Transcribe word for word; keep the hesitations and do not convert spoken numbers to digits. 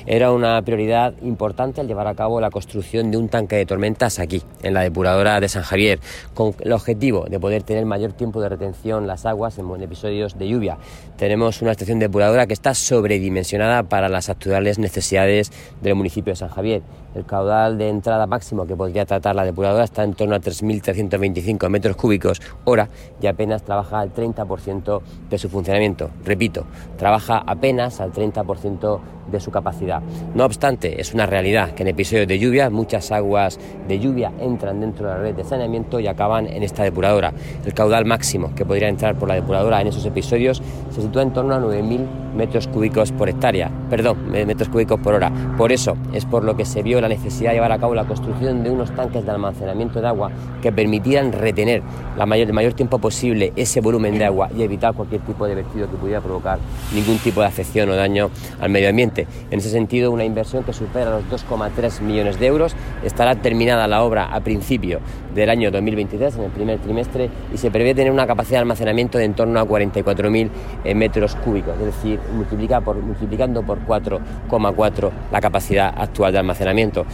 Era una prioridad importante el llevar a cabo la construcción de un tanque de tormentas aquí, en la depuradora de San Javier, con el objetivo de poder tener mayor tiempo de retención las aguas en episodios de lluvia. Tenemos una estación depuradora que está sobredimensionada para las actuales necesidades del municipio de San Javier. El caudal de entrada máximo que podría tratar la depuradora está en torno a tres mil trescientos veinticinco metros cúbicos hora y apenas trabaja al treinta por ciento de su funcionamiento. Repito, trabaja apenas al treinta por ciento de su capacidad. No obstante, es una realidad que en episodios de lluvia muchas aguas de lluvia entran dentro de la red de saneamiento y acaban en esta depuradora. El caudal máximo que podría entrar por la depuradora en esos episodios se sitúa en torno a nueve mil metros cúbicos por hectárea, perdón, metros cúbicos por hora. Por eso es por lo que se vio la necesidad de llevar a cabo la construcción de unos tanques de almacenamiento de agua que permitieran retener la mayor, el mayor tiempo posible ese volumen de agua y evitar cualquier tipo de vertido que pudiera provocar ningún tipo de afección o daño al medio ambiente. En ese sentido, una inversión que supera los dos coma tres millones de euros. Estará terminada la obra a principio del año dos mil veintitrés, en el primer trimestre, y se prevé tener una capacidad de almacenamiento de en torno a cuarenta y cuatro mil eh, metros cúbicos, es decir, multiplica por, multiplicando por cuatro coma cuatro la capacidad actual de almacenamiento.